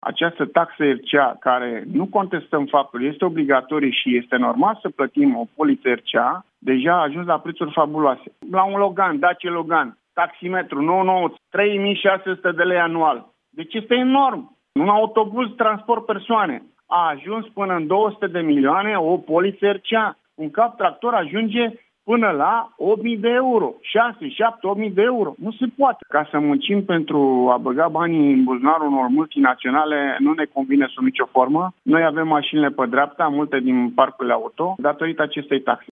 Această taxă RCA, care nu contestăm faptul, este obligatorie și este normal să plătim o poliță RCA, deja a ajuns la prețuri fabuloase. La un Logan, Dacia Logan, taximetru, 99, 3600 de lei anual. Deci este enorm. Un autobuz transport persoane a ajuns până în 200 de milioane o poliță RCA. Un cap tractor ajunge până la 8.000 de euro, 6, 7, 8.000 de euro. Nu se poate. Ca să muncim pentru a băga banii în buzunarul unor multinaționale nu ne convine sub nicio formă. Noi avem mașinile pe dreapta, multe din parcurile auto, datorită acestei taxe.